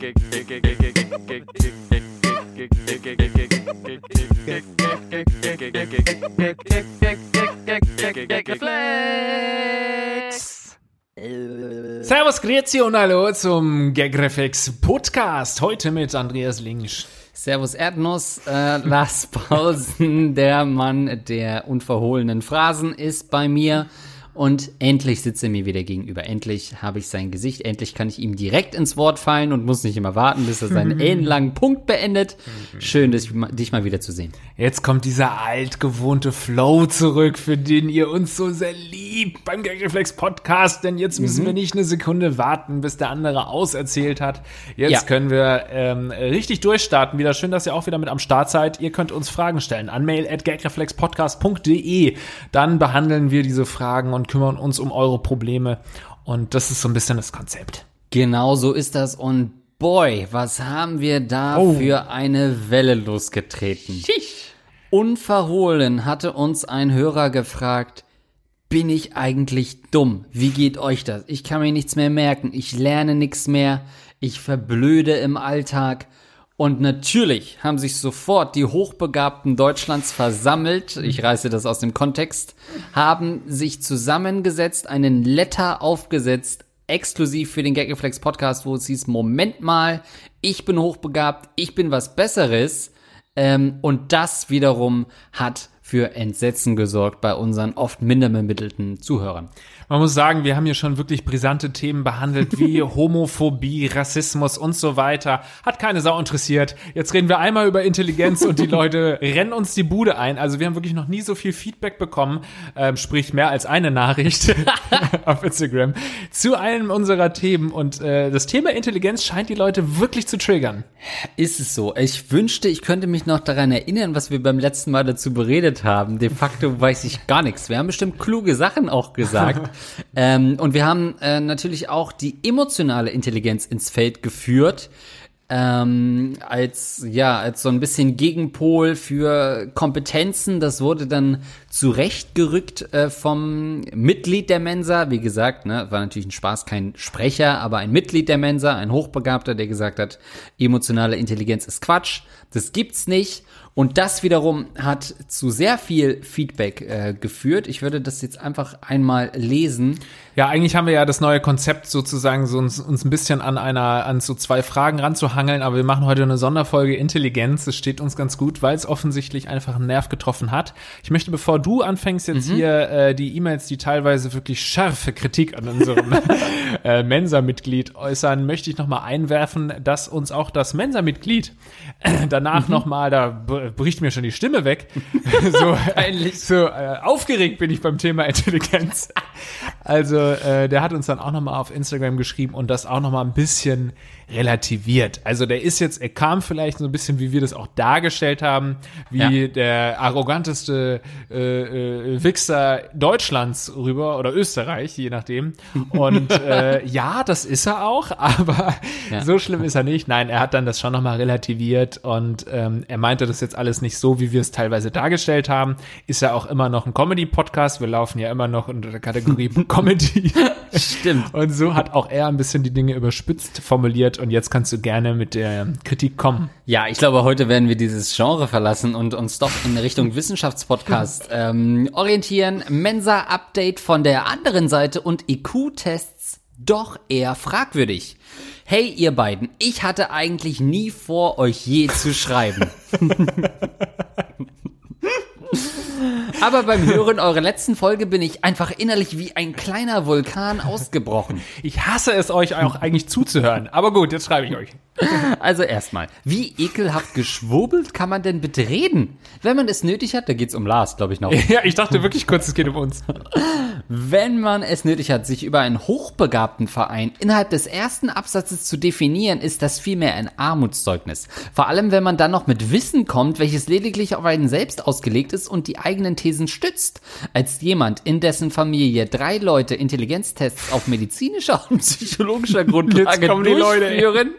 Servus, grüezi und hallo zum Gagreflex Podcast. Heute mit Andreas Linsch. Servus Erdnuss, Lars Pausen, der Mann der unverhohlenen Phrasen ist bei mir. Und endlich sitzt er mir wieder gegenüber. Endlich habe ich sein Gesicht. Endlich kann ich ihm direkt ins Wort fallen und muss nicht immer warten, bis er seinen ellenlangen Punkt beendet. Schön, dich mal wieder zu sehen. Jetzt kommt dieser altgewohnte Flow zurück, für den ihr uns so sehr liebt beim Gagreflex Podcast. Denn jetzt müssen wir nicht eine Sekunde warten, bis der andere auserzählt hat. Jetzt können wir richtig durchstarten wieder. Schön, dass ihr auch wieder mit am Start seid. Ihr könnt uns Fragen stellen an mail@gagreflexpodcast.de. Dann behandeln wir diese Fragen und kümmern uns um eure Probleme. Und das ist so ein bisschen das Konzept. Genau so ist das. Und boy, was haben wir da für eine Welle losgetreten. Unverhohlen hatte uns ein Hörer gefragt, bin ich eigentlich dumm? Wie geht euch das? Ich kann mir nichts mehr merken. Ich lerne nichts mehr. Ich verblöde im Alltag. Und natürlich haben sich sofort die Hochbegabten Deutschlands versammelt, ich reiße das aus dem Kontext, haben sich zusammengesetzt, einen Letter aufgesetzt, exklusiv für den Gagreflex Podcast, wo es hieß, Moment mal, ich bin hochbegabt, ich bin was Besseres. Und das wiederum hat für Entsetzen gesorgt bei unseren oft minder bemittelten Zuhörern. Man muss sagen, wir haben hier schon wirklich brisante Themen behandelt, wie Homophobie, Rassismus und so weiter. Hat keine Sau interessiert. Jetzt reden wir einmal über Intelligenz und die Leute rennen uns die Bude ein. Also wir haben wirklich noch nie so viel Feedback bekommen, sprich mehr als eine Nachricht auf Instagram, zu einem unserer Themen. Und das Thema Intelligenz scheint die Leute wirklich zu triggern. Ist es so. Ich wünschte, ich könnte mich noch daran erinnern, was wir beim letzten Mal dazu beredet haben. De facto weiß ich gar nichts. Wir haben bestimmt kluge Sachen auch gesagt. Und wir haben natürlich auch die emotionale Intelligenz ins Feld geführt, als so ein bisschen Gegenpol für Kompetenzen. Das wurde dann zurechtgerückt vom Mitglied der Mensa. Wie gesagt, war natürlich ein Spaß, kein Sprecher, aber ein Mitglied der Mensa, ein Hochbegabter, der gesagt hat, emotionale Intelligenz ist Quatsch, das gibt's nicht. Und das wiederum hat zu sehr viel Feedback geführt. Ich würde das jetzt einfach einmal lesen. Ja, eigentlich haben wir ja das neue Konzept sozusagen so uns ein bisschen an so zwei Fragen ranzuhangeln, aber wir machen heute eine Sonderfolge Intelligenz. Das steht uns ganz gut, weil es offensichtlich einfach einen Nerv getroffen hat. Ich möchte, bevor du anfängst jetzt hier die E-Mails, die teilweise wirklich scharfe Kritik an unserem Mensa-Mitglied äußern, möchte ich nochmal einwerfen, dass uns auch das Mensa-Mitglied danach nochmal, da bricht mir schon die Stimme weg, so aufgeregt bin ich beim Thema Intelligenz. Also der hat uns dann auch nochmal auf Instagram geschrieben und das auch nochmal ein bisschen relativiert. Also er kam vielleicht so ein bisschen, wie wir das auch dargestellt haben, wie der arroganteste Wichser Deutschlands rüber oder Österreich, je nachdem. Und das ist er auch, aber so schlimm ist er nicht. Nein, er hat dann das schon nochmal relativiert und er meinte das jetzt alles nicht so, wie wir es teilweise dargestellt haben. Ist ja auch immer noch ein Comedy-Podcast. Wir laufen ja immer noch unter der Kategorie Comedy. Stimmt. Und so hat auch er ein bisschen die Dinge überspitzt formuliert und jetzt kannst du gerne mit der Kritik kommen. Ja, ich glaube, heute werden wir dieses Genre verlassen und uns doch in Richtung Wissenschaftspodcast orientieren. Mensa-Update von der anderen Seite und IQ-Tests doch eher fragwürdig. Hey, ihr beiden, ich hatte eigentlich nie vor, euch je zu schreiben. Aber beim Hören eurer letzten Folge bin ich einfach innerlich wie ein kleiner Vulkan ausgebrochen. Ich hasse es, euch auch eigentlich zuzuhören. Aber gut, jetzt schreibe ich euch. Also erstmal, wie ekelhaft geschwurbelt kann man denn bitte reden? Wenn man es nötig hat, da geht's um Lars, glaube ich noch. Ja, ich dachte wirklich kurz, es geht um uns. Wenn man es nötig hat, sich über einen hochbegabten Verein innerhalb des ersten Absatzes zu definieren, ist das vielmehr ein Armutszeugnis. Vor allem, wenn man dann noch mit Wissen kommt, welches lediglich auf einen selbst ausgelegt ist und die eigenen Thesen stützt. Als jemand, in dessen Familie 3 Leute Intelligenztests auf medizinischer und psychologischer Grundlage durchführen,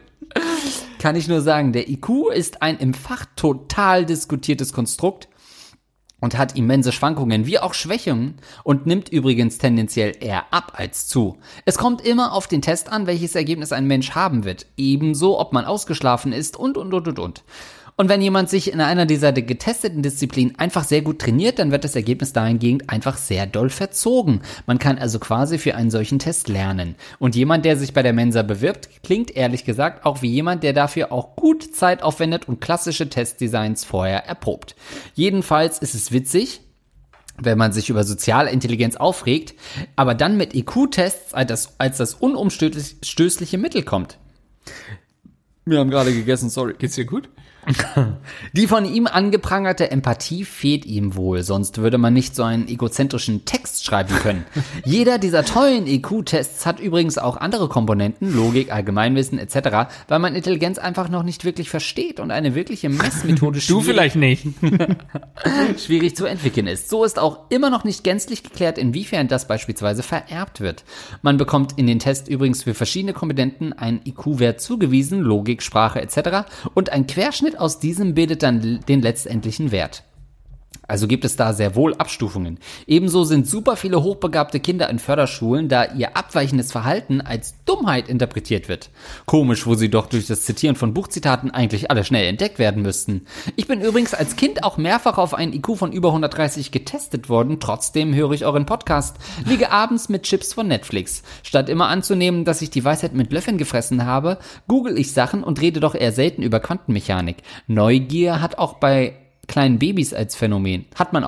kann ich nur sagen, der IQ ist ein im Fach total diskutiertes Konstrukt. und hat immense Schwankungen wie auch Schwächungen und nimmt übrigens tendenziell eher ab als zu. Es kommt immer auf den Test an, welches Ergebnis ein Mensch haben wird. Ebenso, ob man ausgeschlafen ist und. Und wenn jemand sich in einer dieser getesteten Disziplinen einfach sehr gut trainiert, dann wird das Ergebnis dahingehend einfach sehr doll verzogen. Man kann also quasi für einen solchen Test lernen. Und jemand, der sich bei der Mensa bewirbt, klingt ehrlich gesagt auch wie jemand, der dafür auch gut Zeit aufwendet und klassische Testdesigns vorher erprobt. Jedenfalls ist es witzig, wenn man sich über soziale Intelligenz aufregt, aber dann mit IQ-Tests als das unumstößliche Mittel kommt. Wir haben gerade gegessen, sorry. Geht's dir gut? Die von ihm angeprangerte Empathie fehlt ihm wohl, sonst würde man nicht so einen egozentrischen Text schreiben können. Jeder dieser tollen IQ-Tests hat übrigens auch andere Komponenten, Logik, Allgemeinwissen etc., weil man Intelligenz einfach noch nicht wirklich versteht und eine wirkliche Messmethode Du vielleicht nicht. schwierig zu entwickeln ist. So ist auch immer noch nicht gänzlich geklärt, inwiefern das beispielsweise vererbt wird. Man bekommt in den Test übrigens für verschiedene Komponenten einen IQ-Wert zugewiesen, Logik, Sprache etc. und ein Querschnitt aus diesem bildet dann den letztendlichen Wert. Also gibt es da sehr wohl Abstufungen. Ebenso sind super viele hochbegabte Kinder in Förderschulen, da ihr abweichendes Verhalten als Dummheit interpretiert wird. Komisch, wo sie doch durch das Zitieren von Buchzitaten eigentlich alle schnell entdeckt werden müssten. Ich bin übrigens als Kind auch mehrfach auf einen IQ von über 130 getestet worden, trotzdem höre ich euren Podcast, liege abends mit Chips von Netflix. Statt immer anzunehmen, dass ich die Weisheit mit Löffeln gefressen habe, google ich Sachen und rede doch eher selten über Quantenmechanik. Neugier hat man auch bei kleinen Babys als Phänomen.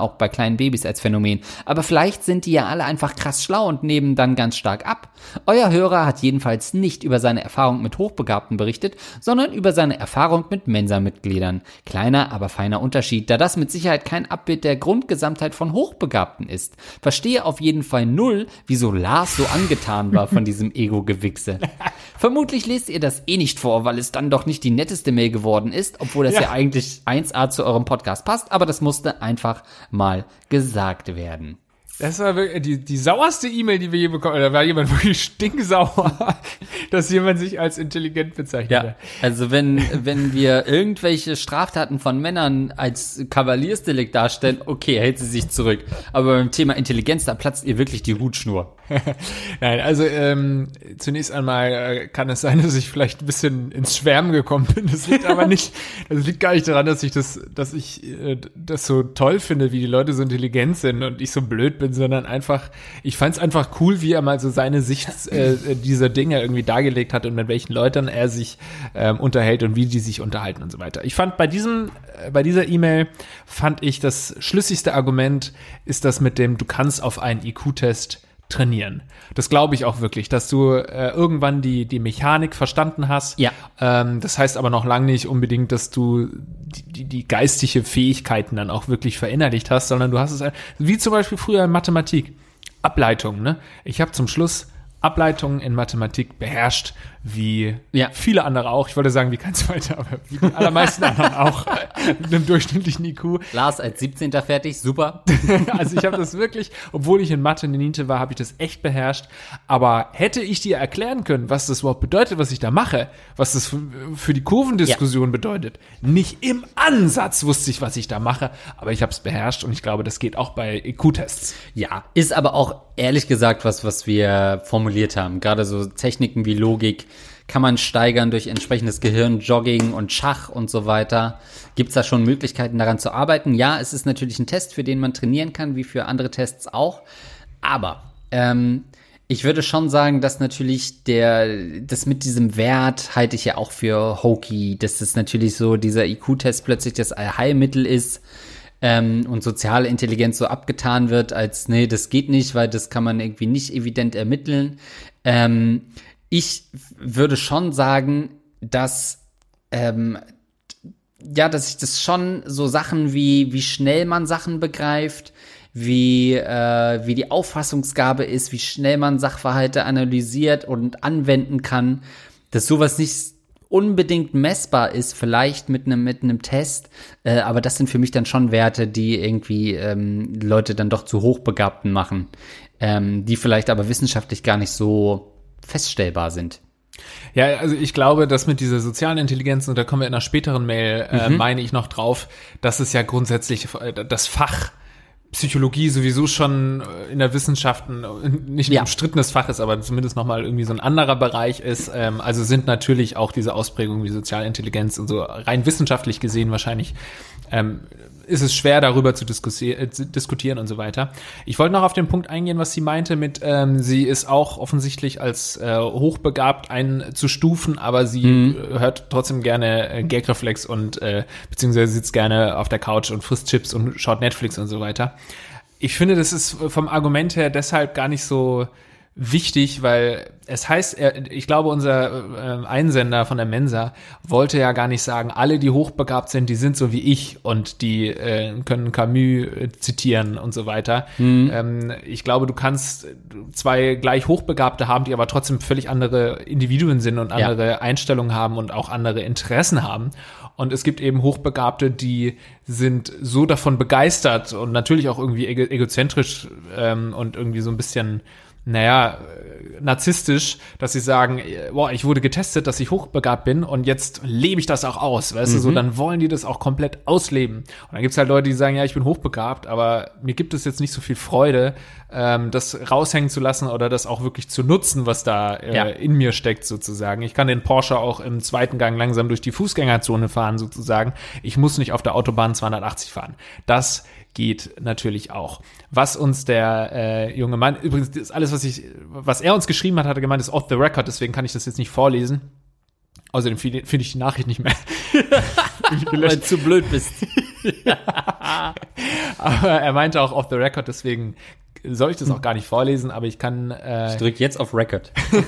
Aber vielleicht sind die ja alle einfach krass schlau und nehmen dann ganz stark ab. Euer Hörer hat jedenfalls nicht über seine Erfahrung mit Hochbegabten berichtet, sondern über seine Erfahrung mit Mensa-Mitgliedern. Kleiner, aber feiner Unterschied, da das mit Sicherheit kein Abbild der Grundgesamtheit von Hochbegabten ist. Verstehe auf jeden Fall null, wieso Lars so angetan war von diesem Ego-Gewichse. Vermutlich lest ihr das eh nicht vor, weil es dann doch nicht die netteste Mail geworden ist, obwohl das ja eigentlich 1A zu eurem Podcast passt, aber das musste einfach mal gesagt werden. Das war wirklich die sauerste E-Mail, die wir je bekommen haben. Da war jemand wirklich stinksauer, dass jemand sich als intelligent bezeichnet. Ja, also wenn wir irgendwelche Straftaten von Männern als Kavaliersdelikt darstellen, okay, hält sie sich zurück. Aber beim Thema Intelligenz, da platzt ihr wirklich die Hutschnur. Nein, also zunächst einmal kann es sein, dass ich vielleicht ein bisschen ins Schwärmen gekommen bin. Das liegt aber nicht, das liegt gar nicht daran, dass ich das so toll finde, wie die Leute so intelligent sind und ich so blöd bin, sondern einfach, ich fand es einfach cool, wie er mal so seine Sicht dieser Dinge irgendwie dargelegt hat und mit welchen Leuten er sich unterhält und wie die sich unterhalten und so weiter. Ich fand bei dieser E-Mail fand ich das schlüssigste Argument ist das mit dem, du kannst auf einen IQ-Test trainieren. Das glaube ich auch wirklich, dass du irgendwann die Mechanik verstanden hast. Ja. Das heißt aber noch lange nicht unbedingt, dass du die geistige Fähigkeiten dann auch wirklich verinnerlicht hast, sondern du hast es, wie zum Beispiel früher in Mathematik, Ableitungen, ne? Ich habe zum Schluss Ableitungen in Mathematik beherrscht, wie viele andere auch. Ich wollte sagen, wie kein Zweiter, aber wie die allermeisten anderen auch mit einem durchschnittlichen IQ. Lars als 17. fertig, super. Also ich habe das wirklich, obwohl ich in Mathe eine Niete war, habe ich das echt beherrscht. Aber hätte ich dir erklären können, was das überhaupt bedeutet, was ich da mache, was das für die Kurvendiskussion bedeutet, nicht im Ansatz wusste ich, was ich da mache, aber ich habe es beherrscht und ich glaube, das geht auch bei IQ-Tests. Ja, ist aber auch ehrlich gesagt was wir formuliert haben. Gerade so Techniken wie Logik kann man steigern durch entsprechendes Gehirnjogging und Schach und so weiter. Gibt es da schon Möglichkeiten, daran zu arbeiten? Ja, es ist natürlich ein Test, für den man trainieren kann, wie für andere Tests auch. Aber ich würde schon sagen, dass natürlich das mit diesem Wert halte ich ja auch für hokey, dass das natürlich so dieser IQ-Test plötzlich das Allheilmittel ist. Und soziale Intelligenz so abgetan wird als, nee, das geht nicht, weil das kann man irgendwie nicht evident ermitteln. Ich würde schon sagen, dass ich das schon so Sachen wie schnell man Sachen begreift, wie die Auffassungsgabe ist, wie schnell man Sachverhalte analysiert und anwenden kann, dass sowas nicht unbedingt messbar ist, vielleicht mit einem Test, aber das sind für mich dann schon Werte, die irgendwie Leute dann doch zu Hochbegabten machen, die vielleicht aber wissenschaftlich gar nicht so feststellbar sind. Ja, also ich glaube, dass mit dieser sozialen Intelligenz, und da kommen wir in einer späteren Mail, meine ich noch drauf, dass es ja grundsätzlich das Fach Psychologie sowieso schon in der Wissenschaft nicht ein umstrittenes Fach ist, aber zumindest nochmal irgendwie so ein anderer Bereich ist. Also sind natürlich auch diese Ausprägungen wie Sozialintelligenz und so rein wissenschaftlich gesehen wahrscheinlich ist es schwer, darüber zu diskutieren und so weiter. Ich wollte noch auf den Punkt eingehen, was sie meinte mit, sie ist auch offensichtlich als hochbegabt einzustufen, aber sie hört trotzdem gerne Gagreflex und beziehungsweise sitzt gerne auf der Couch und frisst Chips und schaut Netflix und so weiter. Ich finde, das ist vom Argument her deshalb gar nicht so wichtig, weil es heißt, ich glaube, unser Einsender von der Mensa wollte ja gar nicht sagen, alle, die hochbegabt sind, die sind so wie ich und die können Camus zitieren und so weiter. Ich glaube, du kannst zwei gleich Hochbegabte haben, die aber trotzdem völlig andere Individuen sind und andere Einstellungen haben und auch andere Interessen haben. Und es gibt eben Hochbegabte, die sind so davon begeistert und natürlich auch irgendwie egozentrisch und irgendwie so ein bisschen narzisstisch, dass sie sagen, boah, ich wurde getestet, dass ich hochbegabt bin und jetzt lebe ich das auch aus, weißt du, so, dann wollen die das auch komplett ausleben. Und dann gibt's halt Leute, die sagen, ja, ich bin hochbegabt, aber mir gibt es jetzt nicht so viel Freude, das raushängen zu lassen oder das auch wirklich zu nutzen, was da in mir steckt, sozusagen. Ich kann den Porsche auch im zweiten Gang langsam durch die Fußgängerzone fahren, sozusagen. Ich muss nicht auf der Autobahn 280 fahren. Das geht natürlich auch. Was uns der junge Mann, übrigens das ist alles, was er uns geschrieben hat, hat er gemeint, ist off the record, deswegen kann ich das jetzt nicht vorlesen. Außerdem finde ich die Nachricht nicht mehr. Weil du zu blöd bist. Aber er meinte auch off the record, deswegen soll ich das auch gar nicht vorlesen, aber ich kann ich drück jetzt auf Record.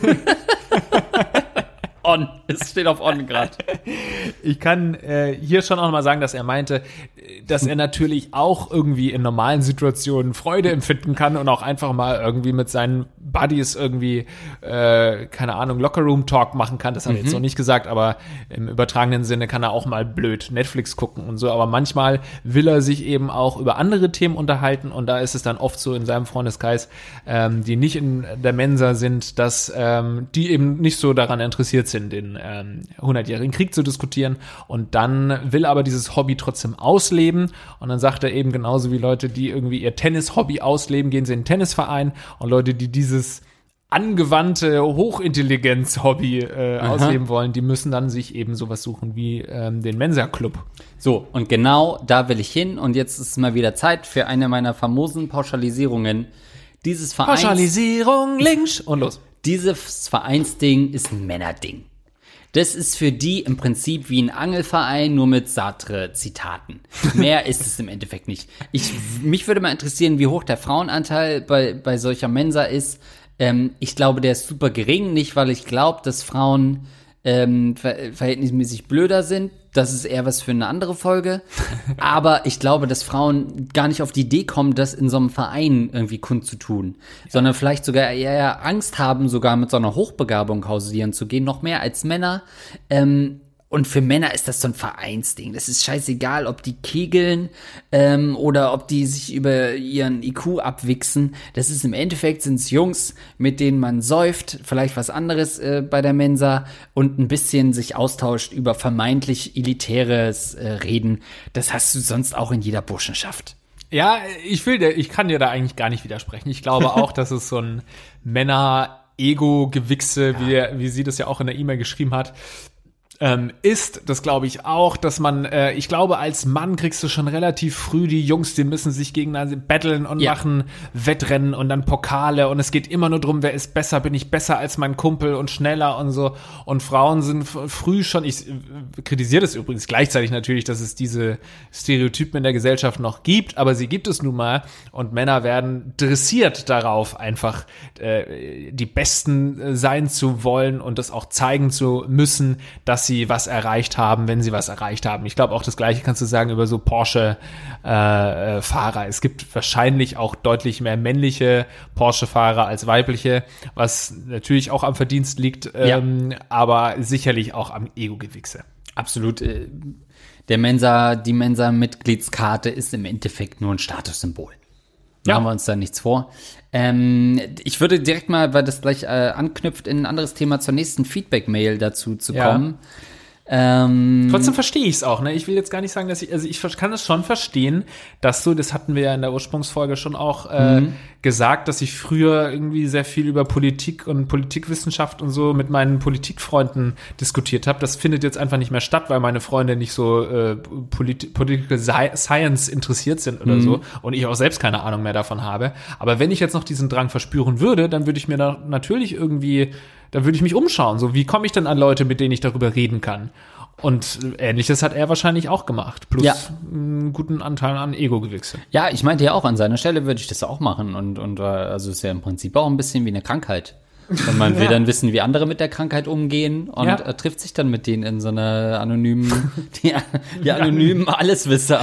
On. Es steht auf On gerade. Ich kann hier schon auch noch mal sagen, dass er meinte, dass er natürlich auch irgendwie in normalen Situationen Freude empfinden kann und auch einfach mal irgendwie mit seinen Buddies irgendwie, keine Ahnung, Lockerroom-Talk machen kann. Das hat er jetzt noch nicht gesagt, aber im übertragenen Sinne kann er auch mal blöd Netflix gucken und so. Aber manchmal will er sich eben auch über andere Themen unterhalten und da ist es dann oft so in seinem Freundeskreis, die nicht in der Mensa sind, dass die eben nicht so daran interessiert sind, den 100-jährigen Krieg zu diskutieren und dann will aber dieses Hobby trotzdem ausleben und dann sagt er eben genauso wie Leute, die irgendwie ihr Tennis-Hobby ausleben, gehen sie in den Tennisverein und Leute, die dieses angewandte Hochintelligenz-Hobby ausleben wollen, die müssen dann sich eben sowas suchen wie den Mensa-Club. So, und genau da will ich hin und jetzt ist mal wieder Zeit für eine meiner famosen Pauschalisierungen dieses Vereins. Pauschalisierung, links und los. Dieses Vereinsding ist ein Männerding. Das ist für die im Prinzip wie ein Angelverein, nur mit Sartre-Zitaten. Mehr ist es im Endeffekt nicht. Mich würde mal interessieren, wie hoch der Frauenanteil bei solcher Mensa ist. Ich glaube, der ist super gering, nicht weil ich glaube, dass Frauen verhältnismäßig blöder sind. Das ist eher was für eine andere Folge. Aber ich glaube, dass Frauen gar nicht auf die Idee kommen, das in so einem Verein irgendwie kundzutun. Sondern vielleicht sogar eher Angst haben, sogar mit so einer Hochbegabung hausieren zu gehen. Noch mehr als Männer. Und für Männer ist das so ein Vereinsding. Das ist scheißegal, ob die kegeln oder ob die sich über ihren IQ abwichsen. Das ist im Endeffekt, sind es Jungs, mit denen man säuft, vielleicht was anderes bei der Mensa und ein bisschen sich austauscht über vermeintlich elitäres Reden. Das hast du sonst auch in jeder Burschenschaft. Ja, ich kann dir da eigentlich gar nicht widersprechen. Ich glaube auch, dass es so ein Männer-Ego-Gewichse, wie sie das ja auch in der E-Mail geschrieben hat, ist, das glaube ich auch, dass man, ich glaube, als Mann kriegst du schon relativ früh die Jungs, die müssen sich gegeneinander battlen und machen Wettrennen und dann Pokale und es geht immer nur drum, wer ist besser, bin ich besser als mein Kumpel und schneller und so und Frauen sind früh schon, ich kritisiere das übrigens gleichzeitig natürlich, dass es diese Stereotypen in der Gesellschaft noch gibt, aber sie gibt es nun mal und Männer werden dressiert darauf, einfach die Besten sein zu wollen und das auch zeigen zu müssen, dass sie was erreicht haben, wenn sie was erreicht haben. Ich glaube, auch das Gleiche kannst du sagen über so Porsche-Fahrer. Es gibt wahrscheinlich auch deutlich mehr männliche Porsche-Fahrer als weibliche, was natürlich auch am Verdienst liegt, aber sicherlich auch am Ego-Gewichse. Absolut. Die Mensa-Mitgliedskarte ist im Endeffekt nur ein Statussymbol. Machen wir uns da nichts vor. Ich würde direkt mal, weil das gleich anknüpft, in ein anderes Thema zur nächsten Feedback-Mail dazu zu kommen. Trotzdem verstehe ich es auch, ne? Ich will jetzt gar nicht sagen, dass ich kann es schon verstehen, dass das hatten wir ja in der Ursprungsfolge schon auch gesagt, dass ich früher irgendwie sehr viel über Politik und Politikwissenschaft und so mit meinen Politikfreunden diskutiert habe. Das findet jetzt einfach nicht mehr statt, weil meine Freunde nicht so Political Science interessiert sind oder so und ich auch selbst keine Ahnung mehr davon habe. Aber wenn ich jetzt noch diesen Drang verspüren würde, dann würde ich mir da natürlich irgendwie, dann würde ich mich umschauen. So, wie komme ich denn an Leute, mit denen ich darüber reden kann? Und Ähnliches hat er wahrscheinlich auch gemacht. Plus einen guten Anteil an Ego-Gewichse. Ja, ich meinte ja auch, an seiner Stelle würde ich das auch machen. Und also ist ja im Prinzip auch ein bisschen wie eine Krankheit. Und man will dann wissen, wie andere mit der Krankheit umgehen und trifft sich dann mit denen in so einer anonymen, die anonymen Alleswisser.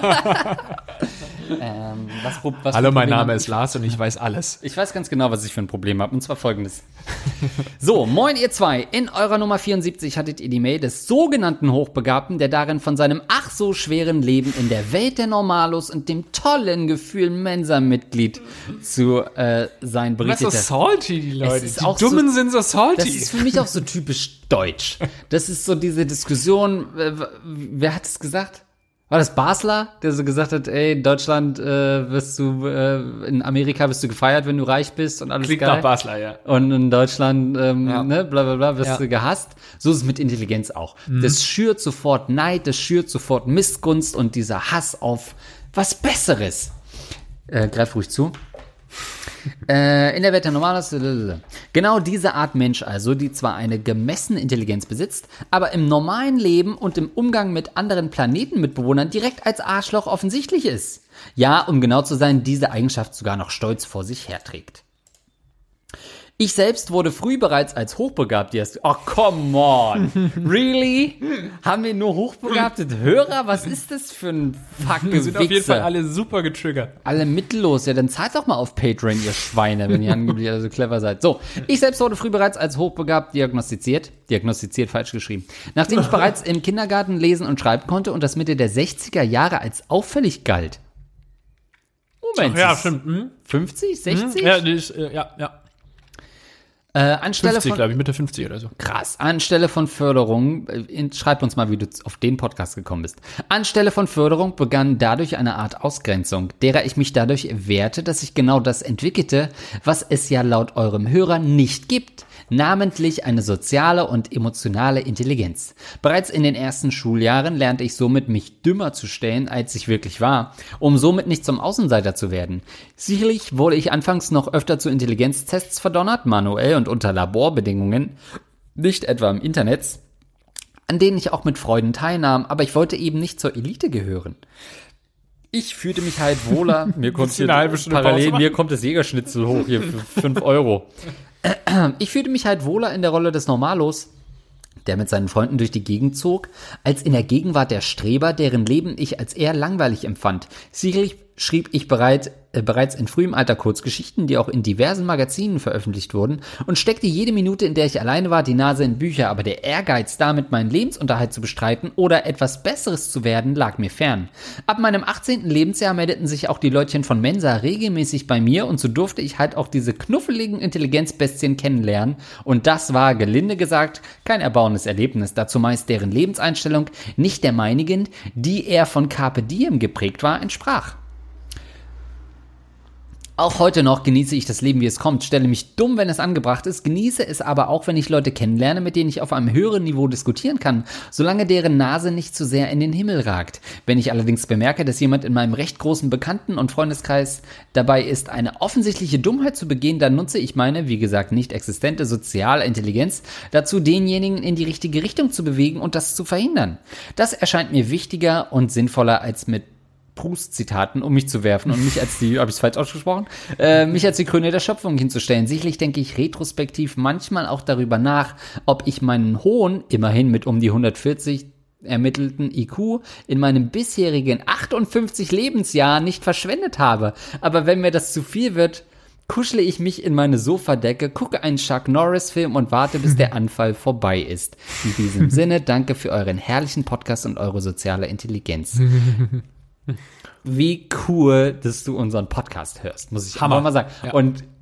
Was Hallo, mein Name ist Lars und ich weiß alles. Ich weiß ganz genau, was ich für ein Problem habe, und zwar folgendes. So, moin ihr zwei. In eurer Nummer 74 hattet ihr die Mail des sogenannten Hochbegabten, der darin von seinem ach so schweren Leben in der Welt der Normalos und dem tollen Gefühl Mensa-Mitglied zu sein berichtet hat. Das ist so salty, die Leute. Die Dummen sind so salty. Das ist für mich auch so typisch deutsch. Das ist so diese Diskussion, wer hat es gesagt? War das Basler, der so gesagt hat, ey, in Deutschland wirst du, in Amerika wirst du gefeiert, wenn du reich bist und alles Klingt geil. nach Basler, ja. Und in Deutschland, ne, bla bla bla, wirst du gehasst. So ist es mit Intelligenz auch. Das schürt sofort Neid, das schürt sofort Missgunst und dieser Hass auf was Besseres. Greif ruhig zu. In der Welt der Normalos. Genau diese Art Mensch also, die zwar eine gemessene Intelligenz besitzt, aber im normalen Leben und im Umgang mit anderen Planetenmitbewohnern direkt als Arschloch offensichtlich ist. Ja, um genau zu sein, diese Eigenschaft sogar noch stolz vor sich herträgt. Ich selbst wurde früh bereits als hochbegabt. Oh, come on. Really? Haben wir nur hochbegabte Hörer? Was ist das für ein fucking Wir sind auf jeden Wichser? Fall alle super getriggert. Alle mittellos. Ja, dann zahlt doch mal auf Patreon, ihr Schweine, wenn ihr angeblich alle so clever seid. So, ich selbst wurde früh bereits als hochbegabt diagnostiziert. Diagnostiziert, falsch geschrieben. Nachdem ich bereits im Kindergarten lesen und schreiben konnte und das Mitte der 60er Jahre als auffällig galt. Moment. Ach, ja, stimmt. 50? 60? Ja, das ist, ja. Anstelle 50, von, glaube ich, Mitte 50 oder so. krass, anstelle von Förderung, schreib uns mal, wie du auf den Podcast gekommen bist. Anstelle von Förderung begann dadurch eine Art Ausgrenzung, derer ich mich dadurch wehrte, dass ich genau das entwickelte, was es ja laut eurem Hörer nicht gibt. Namentlich eine soziale und emotionale Intelligenz. Bereits in den ersten Schuljahren lernte ich somit, mich dümmer zu stellen, als ich wirklich war, um somit nicht zum Außenseiter zu werden. Sicherlich wurde ich anfangs noch öfter zu Intelligenztests verdonnert, manuell und unter Laborbedingungen, nicht etwa im Internet, an denen ich auch mit Freuden teilnahm, aber ich wollte eben nicht zur Elite gehören. Ich fühlte mich halt wohler, mir kommt hier parallel, mir kommt das Jägerschnitzel hoch hier für 5 Euro. Ich fühlte mich halt wohler in der Rolle des Normalos, der mit seinen Freunden durch die Gegend zog, als in der Gegenwart der Streber, deren Leben ich als eher langweilig empfand. Sicherlich schrieb ich bereits in frühem Alter Kurzgeschichten, die auch in diversen Magazinen veröffentlicht wurden, und steckte jede Minute, in der ich alleine war, die Nase in Bücher, aber der Ehrgeiz, damit meinen Lebensunterhalt zu bestreiten oder etwas Besseres zu werden, lag mir fern. Ab meinem 18. Lebensjahr meldeten sich auch die Leutchen von Mensa regelmäßig bei mir, und so durfte ich halt auch diese knuffeligen Intelligenzbestien kennenlernen, und das war, gelinde gesagt, kein erbauendes Erlebnis, da zumeist deren Lebenseinstellung nicht der meinigen, die eher von Carpe Diem geprägt war, entsprach. Auch heute noch genieße ich das Leben, wie es kommt, stelle mich dumm, wenn es angebracht ist, genieße es aber auch, wenn ich Leute kennenlerne, mit denen ich auf einem höheren Niveau diskutieren kann, solange deren Nase nicht zu sehr in den Himmel ragt. Wenn ich allerdings bemerke, dass jemand in meinem recht großen Bekannten- und Freundeskreis dabei ist, eine offensichtliche Dummheit zu begehen, dann nutze ich meine, wie gesagt, nicht existente soziale Intelligenz dazu, denjenigen in die richtige Richtung zu bewegen und das zu verhindern. Das erscheint mir wichtiger und sinnvoller als mit Proust-Zitaten um mich zu werfen und mich als die, habe ich es falsch ausgesprochen, mich als die Krone der Schöpfung hinzustellen. Sicherlich denke ich retrospektiv manchmal auch darüber nach, ob ich meinen hohen, immerhin mit um die 140 ermittelten IQ in meinem bisherigen 58 Lebensjahren nicht verschwendet habe. Aber wenn mir das zu viel wird, kuschle ich mich in meine Sofadecke, gucke einen Chuck Norris-Film und warte, bis der Anfall vorbei ist. In diesem Sinne, danke für euren herrlichen Podcast und eure soziale Intelligenz. Wie cool, dass du unseren Podcast hörst, muss ich Hammer. mal sagen. Ja. Und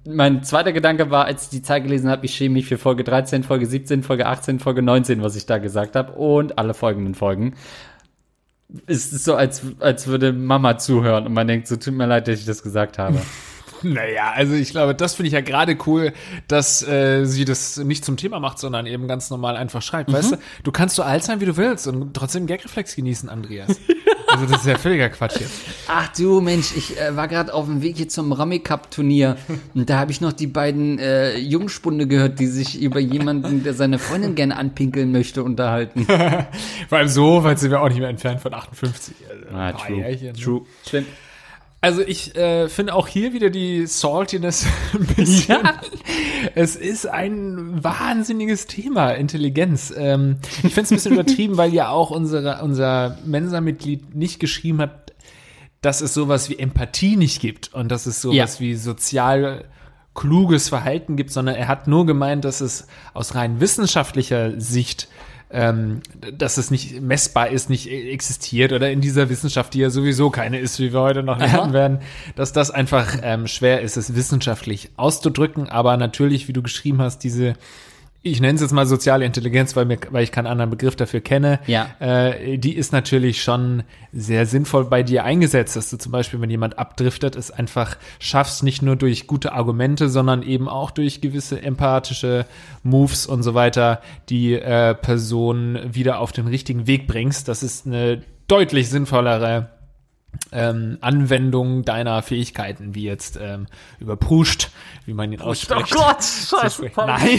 mein zweiter Gedanke war, als ich die Zahl gelesen habe, ich schäme mich für Folge 13, Folge 17, Folge 18, Folge 19, was ich da gesagt habe und alle folgenden Folgen. Es ist so, als würde Mama zuhören und man denkt so, tut mir leid, dass ich das gesagt habe. Naja, also ich glaube, das finde ich ja gerade cool, dass sie das nicht zum Thema macht, sondern eben ganz normal einfach schreibt. Weißt du kannst so alt sein, wie du willst und trotzdem Gagreflex genießen, Andreas. Also das ist ja völliger Quatsch jetzt. Ach du Mensch, ich war gerade auf dem Weg hier zum Rummy Cup Turnier und da habe ich noch die beiden Jungspunde gehört, die sich über jemanden, der seine Freundin gerne anpinkeln möchte, unterhalten. Vor allem so, weil sind wir auch nicht mehr entfernt von 58. Also True. Stimmt. Also ich finde auch hier wieder die Saltiness ein bisschen. Ja. Es ist ein wahnsinniges Thema, Intelligenz. Ich finde es ein bisschen übertrieben, weil ja auch unser Mensa-Mitglied nicht geschrieben hat, dass es sowas wie Empathie nicht gibt und dass es sowas wie sozial kluges Verhalten gibt, sondern er hat nur gemeint, dass es aus rein wissenschaftlicher Sicht dass es nicht messbar ist, nicht existiert oder in dieser Wissenschaft, die ja sowieso keine ist, wie wir heute noch lernen werden, dass das einfach schwer ist, es wissenschaftlich auszudrücken, aber natürlich, wie du geschrieben hast, ich nenne es jetzt mal soziale Intelligenz, weil ich keinen anderen Begriff dafür kenne, die ist natürlich schon sehr sinnvoll bei dir eingesetzt, dass du zum Beispiel, wenn jemand abdriftet, es einfach schaffst, nicht nur durch gute Argumente, sondern eben auch durch gewisse empathische Moves und so weiter, die Person wieder auf den richtigen Weg bringst. Das ist eine deutlich sinnvollere Anwendung deiner Fähigkeiten, wie jetzt überpruscht, wie man ihn ausspricht. Oh Gott, scheiße. Nein.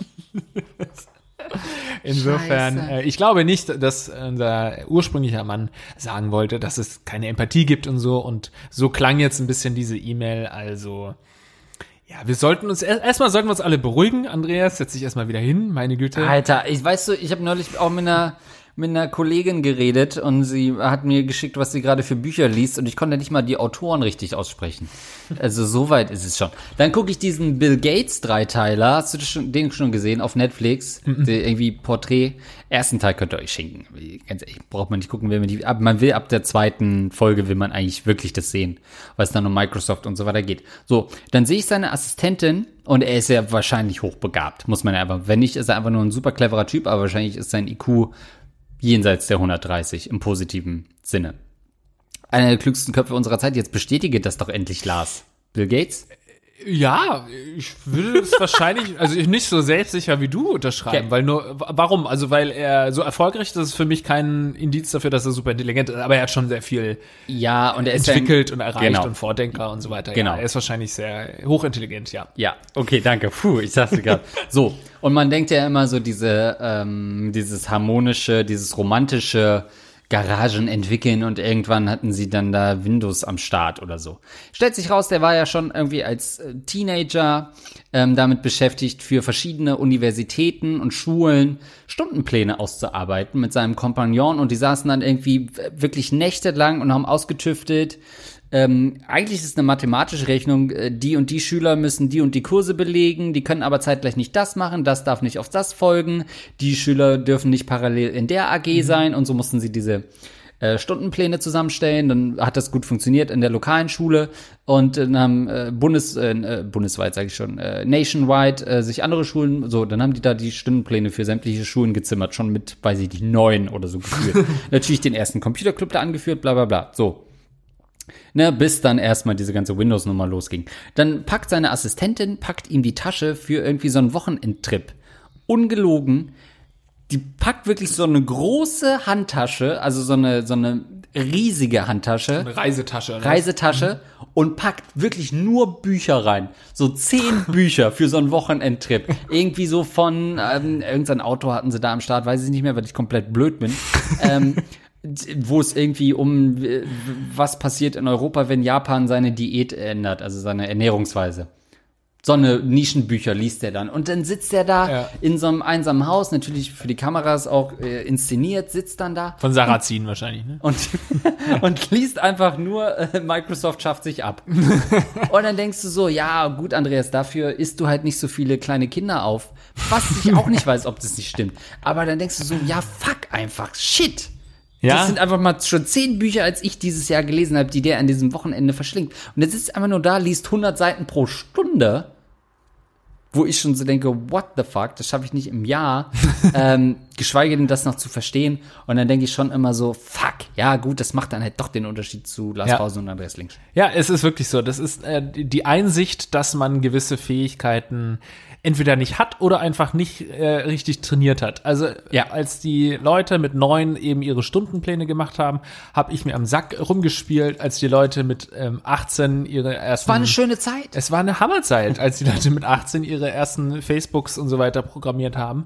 Insofern, ich glaube nicht, dass unser ursprünglicher Mann sagen wollte, dass es keine Empathie gibt und so klang jetzt ein bisschen diese E-Mail, also ja, wir sollten uns alle beruhigen. Andreas, setz dich erstmal wieder hin, meine Güte. Alter, ich habe neulich auch mit einer Kollegin geredet und sie hat mir geschickt, was sie gerade für Bücher liest und ich konnte nicht mal die Autoren richtig aussprechen. Also so weit ist es schon. Dann gucke ich diesen Bill Gates Dreiteiler, hast du den schon gesehen auf Netflix? Irgendwie Porträt. Ersten Teil könnt ihr euch schenken. Ganz ehrlich, braucht man nicht gucken, aber man will ab der zweiten Folge will man eigentlich wirklich das sehen, weil es dann um Microsoft und so weiter geht. So, dann sehe ich seine Assistentin und er ist ja wahrscheinlich hochbegabt, muss man ja aber, wenn nicht, ist er einfach nur ein super cleverer Typ, aber wahrscheinlich ist sein IQ jenseits der 130 im positiven Sinne. Einer der klügsten Köpfe unserer Zeit. Jetzt bestätige das doch endlich, Lars. Bill Gates? Ja, ich würde es wahrscheinlich, also nicht so selbstsicher wie du unterschreiben, weil warum? Also weil er so erfolgreich ist, das ist für mich kein Indiz dafür, dass er super intelligent ist, aber er hat schon sehr viel und er ist entwickelt und erreicht und Vordenker und so weiter. Genau. Ja, er ist wahrscheinlich sehr hochintelligent, ja. Ja, okay, danke. Ich sag's dir gerade. So, und man denkt ja immer so dieses harmonische, dieses romantische Garagen entwickeln und irgendwann hatten sie dann da Windows am Start oder so. Stellt sich raus, der war ja schon irgendwie als Teenager damit beschäftigt, für verschiedene Universitäten und Schulen Stundenpläne auszuarbeiten mit seinem Kompagnon und die saßen dann irgendwie wirklich nächtelang und haben ausgetüftelt. Eigentlich ist es eine mathematische Rechnung, die und die Schüler müssen die und die Kurse belegen, die können aber zeitgleich nicht das machen, das darf nicht auf das folgen, die Schüler dürfen nicht parallel in der AG sein und so mussten sie diese Stundenpläne zusammenstellen, dann hat das gut funktioniert in der lokalen Schule und dann haben bundesweit, sage ich schon, nationwide sich andere Schulen, so, dann haben die da die Stundenpläne für sämtliche Schulen gezimmert, schon mit, weiß ich nicht, 9 oder so geführt. Natürlich den ersten Computerclub da angeführt, bla bla bla, so. Bis dann erstmal diese ganze Windows-Nummer losging. Dann packt seine Assistentin, ihm die Tasche für irgendwie so einen Wochenendtrip. Ungelogen. Die packt wirklich so eine große Handtasche, also so eine riesige Handtasche. Eine Reisetasche. Reisetasche und packt wirklich nur Bücher rein. So 10 Bücher für so einen Wochenendtrip. Irgendwie so von, irgendein Autor hatten sie da am Start, weiß ich nicht mehr, weil ich komplett blöd bin. Wo es irgendwie um was passiert in Europa, wenn Japan seine Diät ändert, also seine Ernährungsweise. So eine Nischenbücher liest er dann. Und dann sitzt er da in so einem einsamen Haus, natürlich für die Kameras auch inszeniert, sitzt dann da. Von Sarrazin wahrscheinlich, ne? Und liest einfach nur, Microsoft schafft sich ab. Und dann denkst du so, ja gut, Andreas, dafür isst du halt nicht so viele kleine Kinder auf. Was ich auch nicht weiß, ob das nicht stimmt. Aber dann denkst du so, ja fuck einfach, shit. Ja? Das sind einfach mal schon 10 Bücher, als ich dieses Jahr gelesen habe, die der an diesem Wochenende verschlingt. Und der sitzt einfach nur da, liest 100 Seiten pro Stunde, wo ich schon so denke, what the fuck, das schaffe ich nicht im Jahr, geschweige denn das noch zu verstehen. Und dann denke ich schon immer so, fuck, ja gut, das macht dann halt doch den Unterschied zu Lars Pausen und Andreas Links. Ja, es ist wirklich so. Das ist die Einsicht, dass man gewisse Fähigkeiten entweder nicht hat oder einfach nicht richtig trainiert hat. Also als die Leute mit 9 eben ihre Stundenpläne gemacht haben, habe ich mir am Sack rumgespielt, als die Leute mit 18 ihre ersten... War eine schöne Zeit. Es war eine Hammerzeit, als die Leute mit 18 ihre ersten Facebooks und so weiter programmiert haben.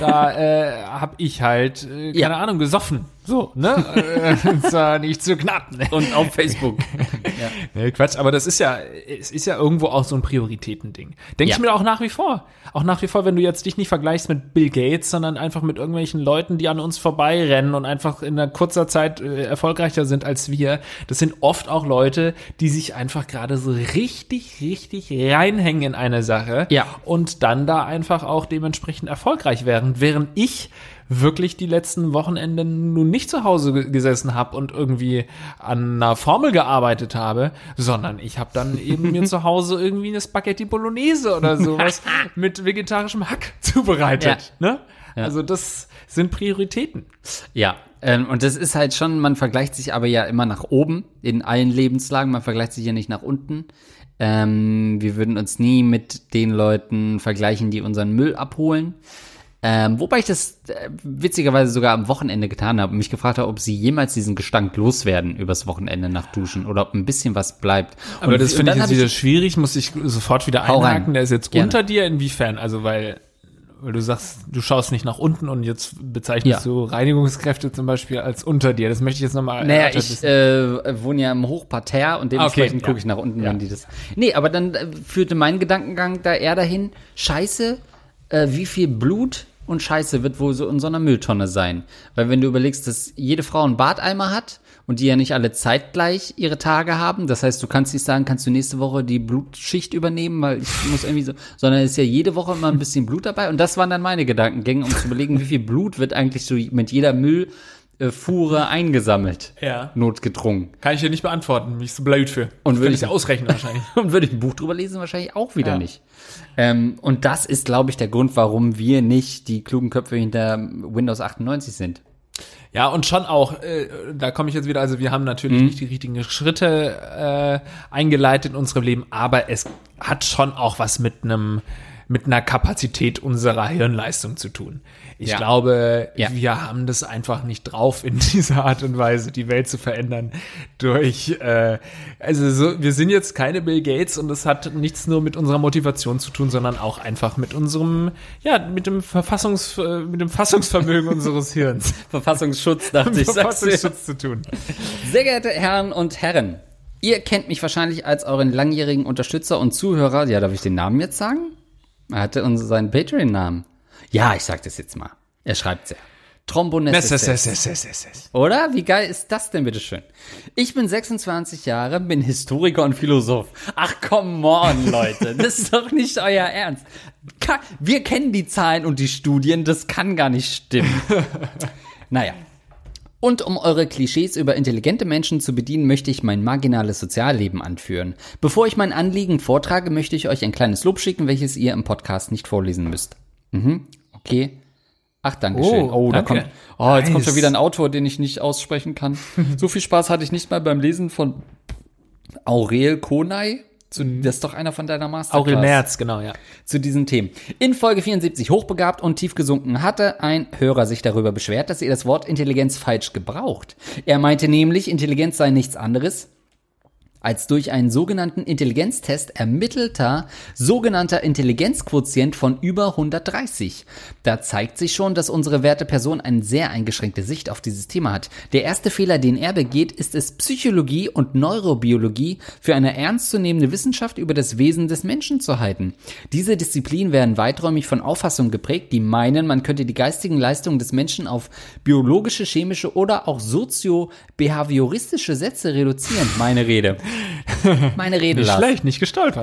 Da habe ich halt, keine Ahnung, gesoffen. So, ne? Ist ja nicht zu knapp. Ne? Und auf Facebook. Nee, Quatsch, aber es ist ja irgendwo auch so ein Prioritätending. Denke ich mir auch nach wie vor. Auch nach wie vor, wenn du jetzt dich nicht vergleichst mit Bill Gates, sondern einfach mit irgendwelchen Leuten, die an uns vorbeirennen und einfach in einer kurzer Zeit erfolgreicher sind als wir. Das sind oft auch Leute, die sich einfach gerade so richtig, richtig reinhängen in eine Sache. Ja. Und dann da einfach auch dementsprechend erfolgreich werden. Während ich wirklich die letzten Wochenenden nun nicht zu Hause gesessen habe und irgendwie an einer Formel gearbeitet habe, sondern ich habe dann eben mir zu Hause irgendwie eine Spaghetti Bolognese oder sowas mit vegetarischem Hack zubereitet. Ne? Ja. Also das sind Prioritäten. Ja, und das ist halt schon, man vergleicht sich aber ja immer nach oben in allen Lebenslagen, man vergleicht sich ja nicht nach unten. Wir würden uns nie mit den Leuten vergleichen, die unseren Müll abholen. Wobei ich das witzigerweise sogar am Wochenende getan habe und mich gefragt habe, ob sie jemals diesen Gestank loswerden übers Wochenende nach Duschen oder ob ein bisschen was bleibt. Aber das finde ich jetzt wieder schwierig, muss ich sofort wieder einhaken. Der ist jetzt unter dir, inwiefern? Also weil du sagst, du schaust nicht nach unten und jetzt bezeichnest du Reinigungskräfte zum Beispiel als unter dir. Das möchte ich jetzt nochmal Naja, ich wohne ja im Hochparterre und dementsprechend gucke ich nach unten, wenn die das... Nee, aber dann führte mein Gedankengang da eher dahin, scheiße, wie viel Blut und Scheiße wird wohl so in so einer Mülltonne sein. Weil wenn du überlegst, dass jede Frau einen Badeimer hat und die ja nicht alle zeitgleich ihre Tage haben, das heißt, du kannst nicht sagen, kannst du nächste Woche die Blutschicht übernehmen, weil ich muss irgendwie so, sondern es ist ja jede Woche immer ein bisschen Blut dabei und das waren dann meine Gedankengänge, um zu überlegen, wie viel Blut wird eigentlich so mit jeder Müllfuhre eingesammelt, notgedrungen. Kann ich dir nicht beantworten, mich so blöd für. Und würde ich ja ausrechnen wahrscheinlich. Und würde ich ein Buch drüber lesen, wahrscheinlich auch wieder nicht. Und das ist, glaube ich, der Grund, warum wir nicht die klugen Köpfe hinter Windows 98 sind. Ja, und schon auch, da komme ich jetzt wieder, also wir haben natürlich nicht die richtigen Schritte eingeleitet in unserem Leben, aber es hat schon auch was mit einer Kapazität unserer Hirnleistung zu tun. Ich glaube, wir haben das einfach nicht drauf, in dieser Art und Weise die Welt zu verändern durch, wir sind jetzt keine Bill Gates und das hat nichts nur mit unserer Motivation zu tun, sondern auch einfach mit unserem, mit dem Fassungsvermögen unseres Hirns. Verfassungsschutz, dachte ich. Verfassungsschutz zu tun. Sehr geehrte Herren und Herren, ihr kennt mich wahrscheinlich als euren langjährigen Unterstützer und Zuhörer. Ja, darf ich den Namen jetzt sagen? Er hatte seinen Patreon-Namen. Ja, ich sag das jetzt mal. Er schreibt sehr. Trombonesses. Oder? Wie geil ist das denn, bitteschön? Ich bin 26 Jahre, bin Historiker und Philosoph. Ach, come on, Leute. Das ist doch nicht euer Ernst. Wir kennen die Zahlen und die Studien. Das kann gar nicht stimmen. Naja. Und um eure Klischees über intelligente Menschen zu bedienen, möchte ich mein marginales Sozialleben anführen. Bevor ich mein Anliegen vortrage, möchte ich euch ein kleines Lob schicken, welches ihr im Podcast nicht vorlesen müsst. Okay. Ach, dankeschön. Danke. Jetzt kommt schon wieder ein Autor, den ich nicht aussprechen kann. So viel Spaß hatte ich nicht mal beim Lesen von Aurel Konay. Das ist doch einer von deiner Masterclass. Aurel Merz, genau, ja. Zu diesen Themen. In Folge 74, hochbegabt und tiefgesunken, hatte ein Hörer sich darüber beschwert, dass ihr das Wort Intelligenz falsch gebraucht. Er meinte nämlich, Intelligenz sei nichts anderes als durch einen sogenannten Intelligenztest ermittelter sogenannter Intelligenzquotient von über 130. Da zeigt sich schon, dass unsere werte Person eine sehr eingeschränkte Sicht auf dieses Thema hat. Der erste Fehler, den er begeht, ist es, Psychologie und Neurobiologie für eine ernstzunehmende Wissenschaft über das Wesen des Menschen zu halten. Diese Disziplinen werden weiträumig von Auffassungen geprägt, die meinen, man könnte die geistigen Leistungen des Menschen auf biologische, chemische oder auch sozio-behavioristische Sätze reduzieren. Meine Rede. Nicht schlecht, nicht gestolpert.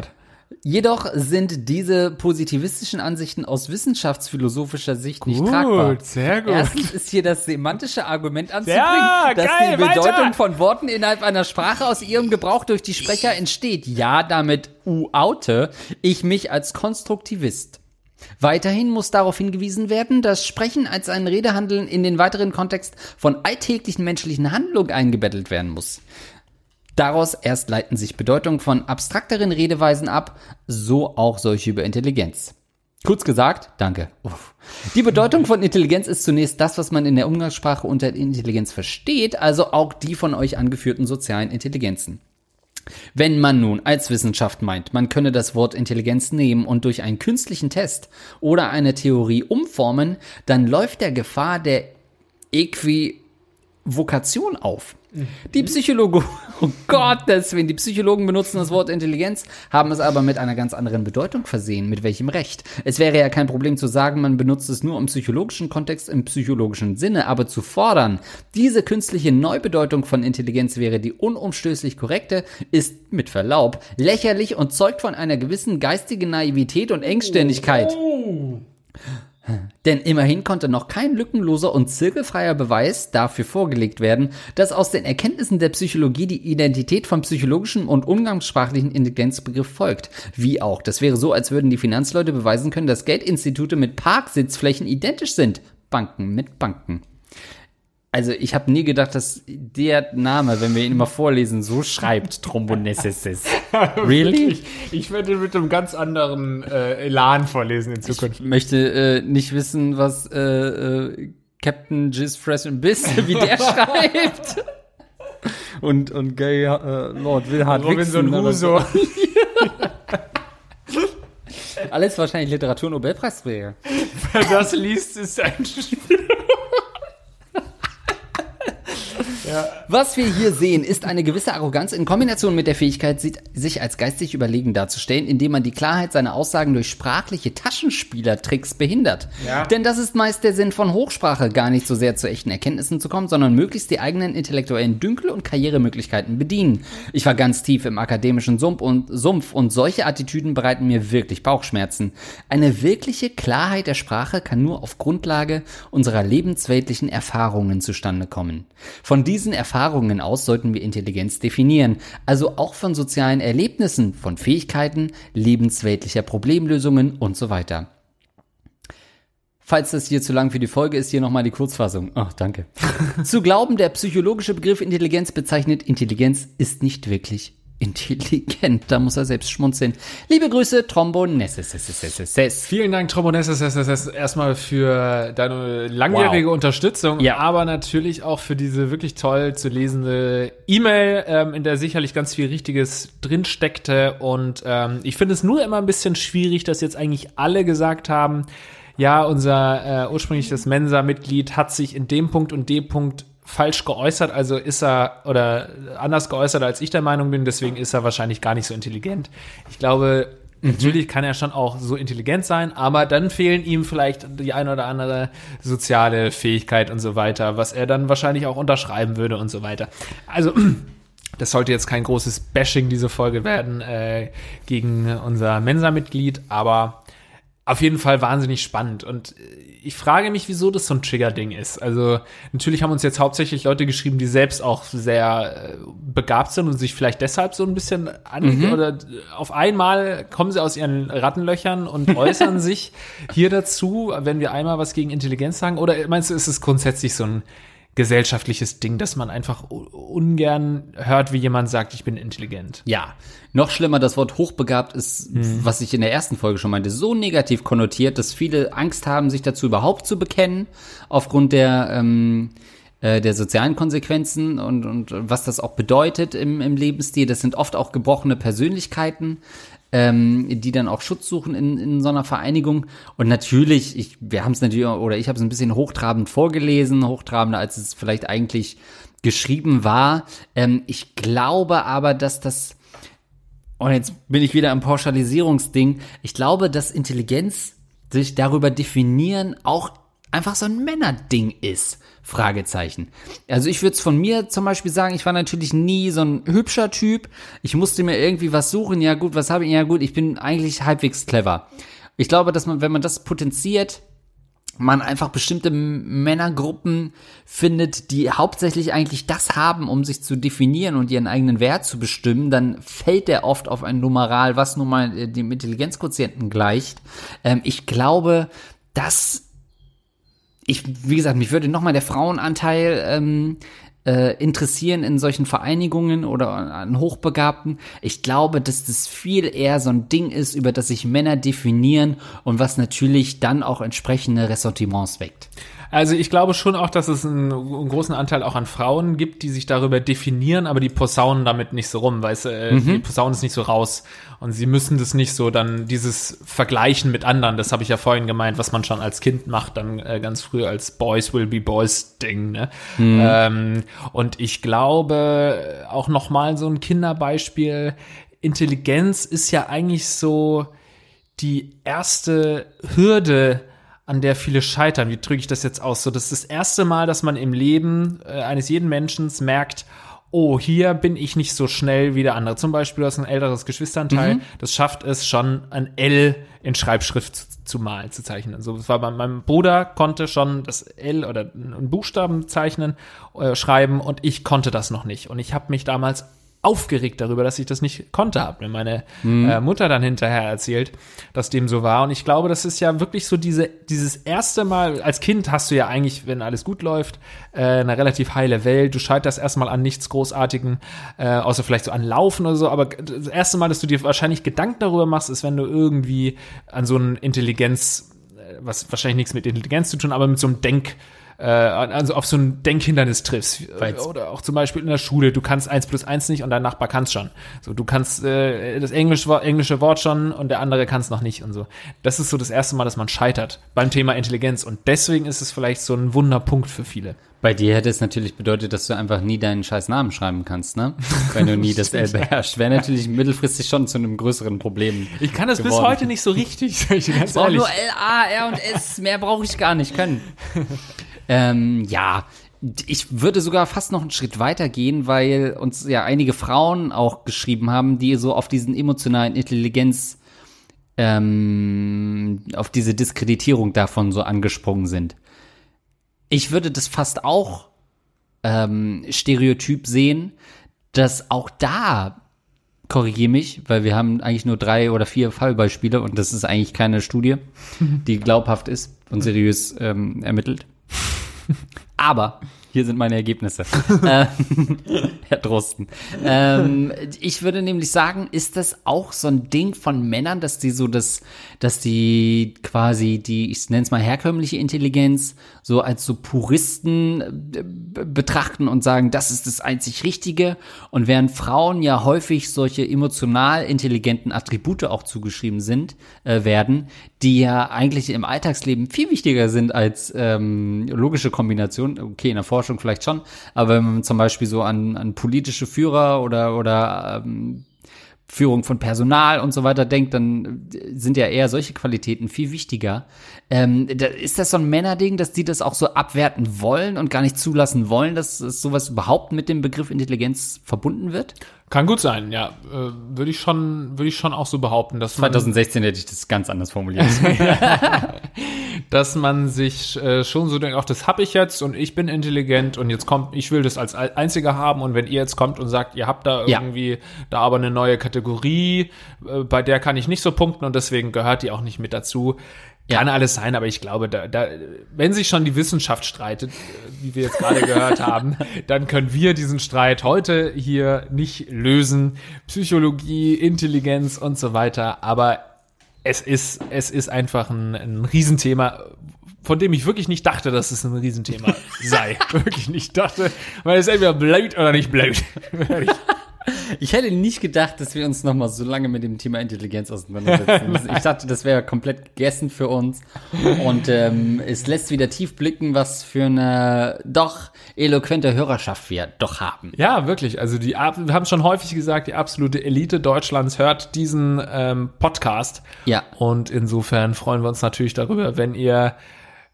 Jedoch sind diese positivistischen Ansichten aus wissenschaftsphilosophischer Sicht nicht tragbar. Sehr gut. Erstens ist hier das semantische Argument anzubringen, Ja, dass geil, die Bedeutung weiter. von Worten innerhalb einer Sprache aus ihrem Gebrauch durch die Sprecher entsteht. Ja, damit oute ich mich als Konstruktivist. Weiterhin muss darauf hingewiesen werden, dass Sprechen als ein Redehandeln in den weiteren Kontext von alltäglichen menschlichen Handlungen eingebettet werden muss. Daraus erst leiten sich Bedeutungen von abstrakteren Redeweisen ab, so auch solche über Intelligenz. Kurz gesagt, danke. Uff. Die Bedeutung von Intelligenz ist zunächst das, was man in der Umgangssprache unter Intelligenz versteht, also auch die von euch angeführten sozialen Intelligenzen. Wenn man nun als Wissenschaft meint, man könne das Wort Intelligenz nehmen und durch einen künstlichen Test oder eine Theorie umformen, dann läuft der Gefahr der Äquivokation auf. Die Psychologen, oh Gottes Willen, die Psychologen benutzen das Wort Intelligenz, haben es aber mit einer ganz anderen Bedeutung versehen. Mit welchem Recht? Es wäre ja kein Problem zu sagen, man benutzt es nur im psychologischen Kontext, im psychologischen Sinne, aber zu fordern, diese künstliche Neubedeutung von Intelligenz wäre die unumstößlich korrekte, ist mit Verlaub lächerlich und zeugt von einer gewissen geistigen Naivität und Engstirnigkeit. Denn immerhin konnte noch kein lückenloser und zirkelfreier Beweis dafür vorgelegt werden, dass aus den Erkenntnissen der Psychologie die Identität vom psychologischen und umgangssprachlichen Intelligenzbegriff folgt. Wie auch. Das wäre so, als würden die Finanzleute beweisen können, dass Geldinstitute mit Parksitzflächen identisch sind. Banken mit Banken. Also ich habe nie gedacht, dass der Name, wenn wir ihn immer vorlesen, so schreibt, Trombonessis. Really? Ich werde mit einem ganz anderen Elan vorlesen in Zukunft. Ich möchte nicht wissen, was Captain Jizz Fresh and Biss, wie der schreibt. Und Gay Lord Wilhard Robinson Crusoe. Alles wahrscheinlich Literatur-Nobelpreisträger. Wer das liest, ist ein Spiel. Ja. Was wir hier sehen, ist eine gewisse Arroganz in Kombination mit der Fähigkeit, sich als geistig überlegen darzustellen, indem man die Klarheit seiner Aussagen durch sprachliche Taschenspielertricks behindert. Ja. Denn das ist meist der Sinn von Hochsprache, gar nicht so sehr zu echten Erkenntnissen zu kommen, sondern möglichst die eigenen intellektuellen Dünkel und Karrieremöglichkeiten bedienen. Ich war ganz tief im akademischen Sumpf und solche Attitüden bereiten mir wirklich Bauchschmerzen. Eine wirkliche Klarheit der Sprache kann nur auf Grundlage unserer lebensweltlichen Erfahrungen zustande kommen. Von diesen Erfahrungen aus sollten wir Intelligenz definieren, also auch von sozialen Erlebnissen, von Fähigkeiten, lebensweltlicher Problemlösungen und so weiter. Falls das hier zu lang für die Folge ist, hier nochmal die Kurzfassung. Oh, danke. Zu glauben, der psychologische Begriff Intelligenz bezeichnet Intelligenz ist nicht wirklich intelligent. Da muss er selbst schmunzeln. Liebe Grüße, Trombonessis. Vielen Dank, Trombonessis, erstmal für deine langjährige Unterstützung, Ja. aber natürlich auch für diese wirklich toll zu lesende E-Mail, in der sicherlich ganz viel Richtiges drinsteckte. Und ich finde es nur immer ein bisschen schwierig, dass jetzt eigentlich alle gesagt haben, ja, unser ursprüngliches Mensa-Mitglied hat sich in dem Punkt und dem Punkt falsch geäußert, also ist er oder anders geäußert, als ich der Meinung bin, deswegen ist er wahrscheinlich gar nicht so intelligent. Ich glaube, natürlich kann er schon auch so intelligent sein, aber dann fehlen ihm vielleicht die eine oder andere soziale Fähigkeit und so weiter, was er dann wahrscheinlich auch unterschreiben würde und so weiter. Also das sollte jetzt kein großes Bashing, diese Folge werden, gegen unser Mensa-Mitglied, aber auf jeden Fall wahnsinnig spannend. Und ich frage mich, wieso das so ein Trigger-Ding ist. Also natürlich haben uns jetzt hauptsächlich Leute geschrieben, die selbst auch sehr begabt sind und sich vielleicht deshalb so ein bisschen oder auf einmal kommen sie aus ihren Rattenlöchern und äußern sich hier dazu, wenn wir einmal was gegen Intelligenz sagen. Oder meinst du, ist es grundsätzlich so ein gesellschaftliches Ding, dass man einfach ungern hört, wie jemand sagt, ich bin intelligent? Ja, noch schlimmer, das Wort hochbegabt ist, was ich in der ersten Folge schon meinte, so negativ konnotiert, dass viele Angst haben, sich dazu überhaupt zu bekennen, aufgrund der sozialen Konsequenzen und was das auch bedeutet im Lebensstil. Das sind oft auch gebrochene Persönlichkeiten, die dann auch Schutz suchen in so einer Vereinigung. Und natürlich, ich habe es ein bisschen hochtrabend vorgelesen, hochtrabender, als es vielleicht eigentlich geschrieben war. Ich glaube aber, dass das, und jetzt bin ich wieder im Pauschalisierungsding, ich glaube, dass Intelligenz sich darüber definieren auch einfach so ein Männerding ist. Fragezeichen. Also ich würde es von mir zum Beispiel sagen, ich war natürlich nie so ein hübscher Typ. Ich musste mir irgendwie was suchen. Ja gut, was habe ich? Ja gut, ich bin eigentlich halbwegs clever. Ich glaube, dass man, wenn man das potenziert, man einfach bestimmte Männergruppen findet, die hauptsächlich eigentlich das haben, um sich zu definieren und ihren eigenen Wert zu bestimmen, dann fällt der oft auf ein Numeral, was nun mal dem Intelligenzquotienten gleicht. Ich glaube, wie gesagt, mich würde nochmal der Frauenanteil interessieren in solchen Vereinigungen oder an Hochbegabten. Ich glaube, dass das viel eher so ein Ding ist, über das sich Männer definieren und was natürlich dann auch entsprechende Ressentiments weckt. Also ich glaube schon auch, dass es einen großen Anteil auch an Frauen gibt, die sich darüber definieren, aber die posaunen damit nicht so rum, weißt du, die posaunen es nicht so raus und sie müssen das nicht so dann dieses Vergleichen mit anderen, das habe ich ja vorhin gemeint, was man schon als Kind macht, dann ganz früh als Boys will be Boys Ding, ne? Und ich glaube auch nochmal so ein Kinderbeispiel, Intelligenz ist ja eigentlich so die erste Hürde, an der viele scheitern. Wie drücke ich das jetzt aus? So, das ist das erste Mal, dass man im Leben eines jeden Menschen merkt, oh, hier bin ich nicht so schnell wie der andere. Zum Beispiel, du hast ein älteres Geschwisterteil, das schafft es schon, ein L in Schreibschrift zu malen, zu zeichnen. Also, das war bei meinem Bruder, konnte schon das L oder einen Buchstaben zeichnen, schreiben und ich konnte das noch nicht. Und ich habe mich damals aufgeregt darüber, dass ich das nicht konnte, hat mir meine Mutter dann hinterher erzählt, dass dem so war. Und ich glaube, das ist ja wirklich so dieses erste Mal, als Kind hast du ja eigentlich, wenn alles gut läuft, eine relativ heile Welt. Du scheiterst erstmal an nichts Großartigem, außer vielleicht so an Laufen oder so. Aber das erste Mal, dass du dir wahrscheinlich Gedanken darüber machst, ist, wenn du irgendwie an so einen Intelligenz, was wahrscheinlich nichts mit Intelligenz zu tun, aber mit so einem also auf so ein Denkhindernis triffst. Oder auch zum Beispiel in der Schule, du kannst 1 plus 1 nicht und dein Nachbar kann es schon. So, du kannst das englische Wort schon und der andere kann es noch nicht und so. Das ist so das erste Mal, dass man scheitert beim Thema Intelligenz und deswegen ist es vielleicht so ein Wunderpunkt für viele. Bei dir hätte es natürlich bedeutet, dass du einfach nie deinen scheiß Namen schreiben kannst, ne? Wenn du nie das L beherrschst. Wäre natürlich mittelfristig schon zu einem größeren Problem. Ich kann das bis heute nicht so richtig, sag ich dir ganz ich brauche ehrlich. nur L, A, R und S. Mehr brauche ich gar nicht können. Ja, ich würde sogar fast noch einen Schritt weiter gehen, weil uns ja einige Frauen auch geschrieben haben, die so auf diesen emotionalen Intelligenz, auf diese Diskreditierung davon so angesprungen sind. Ich würde das fast auch stereotyp sehen, dass auch da, korrigiere mich, weil wir haben eigentlich nur 3 oder 4 Fallbeispiele und das ist eigentlich keine Studie, die glaubhaft ist und seriös ermittelt. Aber hier sind meine Ergebnisse. Herr Drosten. Ich würde nämlich sagen, ist das auch so ein Ding von Männern, dass die quasi ich nenne es mal herkömmliche Intelligenz, so als so Puristen betrachten und sagen, das ist das einzig Richtige. Und während Frauen ja häufig solche emotional intelligenten Attribute auch zugeschrieben werden, die ja eigentlich im Alltagsleben viel wichtiger sind als logische Kombinationen. Okay, in der Forschung vielleicht schon, aber wenn man zum Beispiel so an politische Führer oder Führung von Personal und so weiter denkt, dann sind ja eher solche Qualitäten viel wichtiger. Ist das so ein Männerding, dass die das auch so abwerten wollen und gar nicht zulassen wollen, dass sowas überhaupt mit dem Begriff Intelligenz verbunden wird? Kann gut sein, ja. Würde ich schon auch so behaupten, dass 2016 hätte ich das ganz anders formuliert. Dass man sich schon so denkt, ach, das hab ich jetzt und ich bin intelligent und jetzt ich will das als Einziger haben und wenn ihr jetzt kommt und sagt, ihr habt da irgendwie da aber eine neue Kategorie, bei der kann ich nicht so punkten und deswegen gehört die auch nicht mit dazu. Kann alles sein, aber ich glaube, wenn sich schon die Wissenschaft streitet, wie wir jetzt gerade gehört haben, dann können wir diesen Streit heute hier nicht lösen. Psychologie, Intelligenz und so weiter, aber es ist einfach ein Riesenthema, von dem ich wirklich nicht dachte, dass es ein Riesenthema sei. Wirklich nicht dachte, weil es entweder blöd oder nicht blöd. Ich hätte nicht gedacht, dass wir uns noch mal so lange mit dem Thema Intelligenz auseinandersetzen. Ich dachte, das wäre komplett gegessen für uns. Und es lässt wieder tief blicken, was für eine doch eloquente Hörerschaft wir doch haben. Ja, wirklich. Also wir haben schon häufig gesagt, die absolute Elite Deutschlands hört diesen Podcast. Ja. Und insofern freuen wir uns natürlich darüber, wenn ihr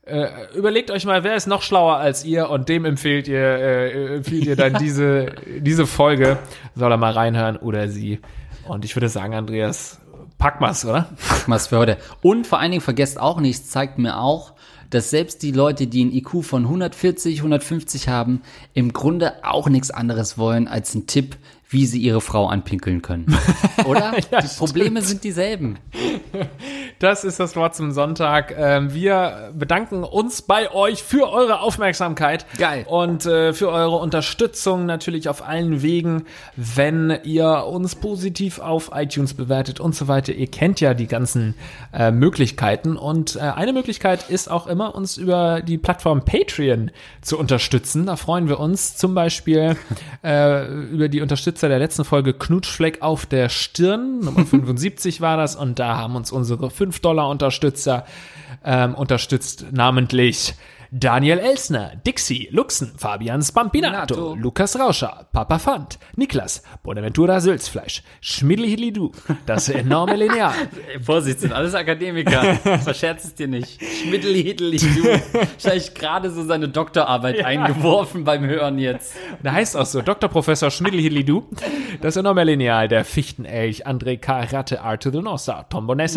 Überlegt euch mal, wer ist noch schlauer als ihr und dem empfiehlt ihr dann diese Folge. Soll er mal reinhören oder sie. Und ich würde sagen, Andreas, pack mal's, oder? Pack mal's für heute. Und vor allen Dingen vergesst auch nichts, zeigt mir auch, dass selbst die Leute, die einen IQ von 140, 150 haben, im Grunde auch nichts anderes wollen als einen Tipp, wie sie ihre Frau anpinkeln können. Oder? Ja, die Probleme sind dieselben. Das ist das Wort zum Sonntag. Wir bedanken uns bei euch für eure Aufmerksamkeit. Geil. Und für eure Unterstützung natürlich auf allen Wegen, wenn ihr uns positiv auf iTunes bewertet und so weiter. Ihr kennt ja die ganzen Möglichkeiten. Und eine Möglichkeit ist auch immer, uns über die Plattform Patreon zu unterstützen. Da freuen wir uns zum Beispiel über die Unterstützer der letzten Folge Knutschfleck auf der Stirn. Nummer 75 war das. Und da haben uns unsere $5-Unterstützer unterstützt, namentlich Daniel Elsner, Dixie, Luxen, Fabian Spampinato, Lukas Rauscher, Papa Fand, Niklas, Bonaventura Sülzfleisch, Schmidli-Hidli-Du, das enorme Lineal. Vorsicht, sind alles Akademiker. Verscherz es dir nicht. Schmidli-Hidli-Du. Wahrscheinlich gerade so seine Doktorarbeit eingeworfen beim Hören jetzt. Da heißt auch so, Dr. Professor Schmidli-Hidli-Du, das enorme Lineal, der Fichtenelch, André K. Ratte, Arte de Nossa, Tom Bones,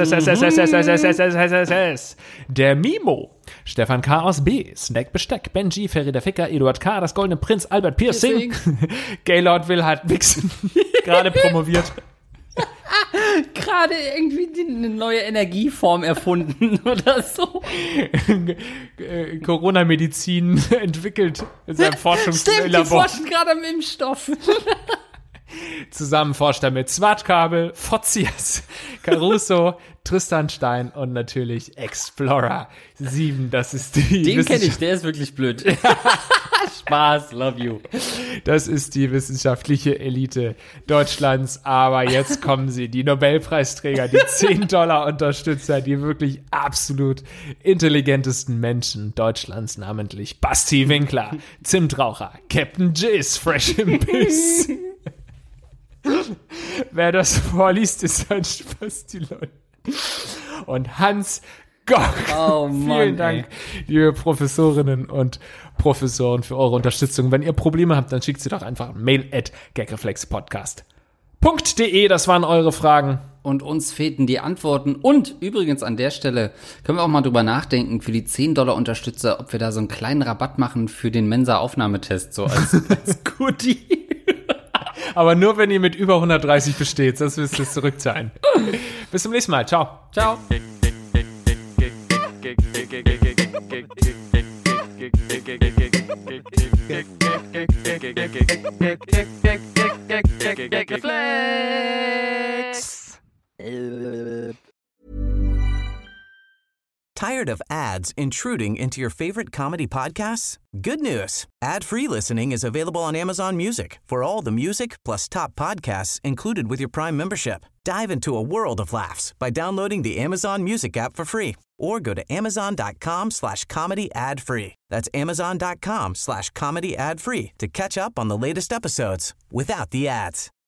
der Mimo, Stefan K. aus B, Snack Besteck, Benji, Ferida Ficker, Eduard K., das Goldene Prinz, Albert Piercing, Gaylord Wilhard Wixen, gerade promoviert. Gerade irgendwie eine neue Energieform erfunden oder so. Corona-Medizin entwickelt in seinem Forschungslabor. Stimmt, die forschen gerade am Impfstoff. Zusammen forscht er mit Zwartkabel, Fotzias, Caruso, Tristan Stein und natürlich Explorer 7. Das ist die. Den kenne ich, der ist wirklich blöd. Spaß, love you. Das ist die wissenschaftliche Elite Deutschlands. Aber jetzt kommen sie, die Nobelpreisträger, die $10-Unterstützer, die wirklich absolut intelligentesten Menschen Deutschlands, namentlich Basti Winkler, Zimtraucher, Captain Jizz, Fresh im Biss. Wer das vorliest, ist ein Spaß, die Leute. Und Hans Goch. Oh Mann, vielen Dank, liebe Professorinnen und Professoren, für eure Unterstützung. Wenn ihr Probleme habt, dann schickt sie doch einfach ein Mail @gagreflexpodcast.de. Das waren eure Fragen. Und uns fehlten die Antworten. Und übrigens an der Stelle können wir auch mal drüber nachdenken, für die $10-Unterstützer, ob wir da so einen kleinen Rabatt machen für den Mensa-Aufnahmetest, so als Goodie. Aber nur, wenn ihr mit über 130 besteht, sonst müsst ihr es zurückzahlen. Bis zum nächsten Mal. Ciao. Ciao. Tired of ads intruding into your favorite comedy podcasts? Good news. Ad-free listening is available on Amazon Music for all the music plus top podcasts included with your Prime membership. Dive into a world of laughs by downloading the Amazon Music app for free or go to amazon.com/comedy ad-free. That's amazon.com/comedy ad-free to catch up on the latest episodes without the ads.